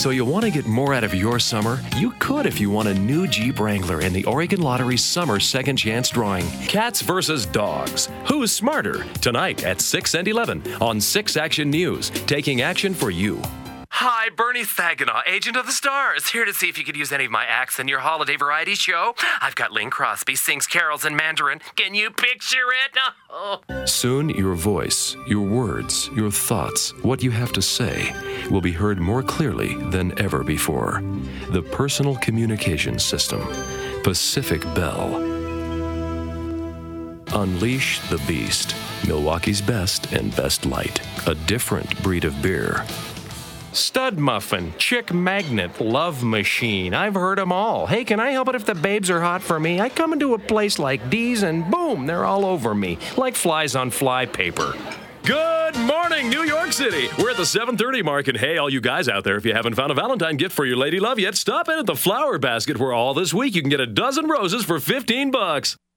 So you want to get more out of your summer? You could if you won a new Jeep Wrangler in the Oregon Lottery Summer Second Chance Drawing. Cats versus dogs. Who's smarter? Tonight at 6 and 11 on 6 Action News. Taking action for you. Hi, Bernie Saginaw, Agent of the Stars, here to see if you could use any of my acts in your holiday variety show. I've got Ling Crosby sings carols in Mandarin. Can you picture it? Oh. Soon, your voice, your words, your thoughts, what you have to say will be heard more clearly than ever before. The Personal Communication System, Pacific Bell. Unleash the Beast, Milwaukee's best and best light. A different breed of beer. Stud Muffin, Chick Magnet, Love Machine. I've heard them all. Hey, can I help it if the babes are hot for me? I come into a place like D's and boom, they're all over me, like flies on fly paper. Good morning, New York City. We're at the 7:30 mark, and hey, all you guys out there, if you haven't found a Valentine gift for your lady love yet, stop in at the Flower Basket, where all this week you can get a dozen roses for $15.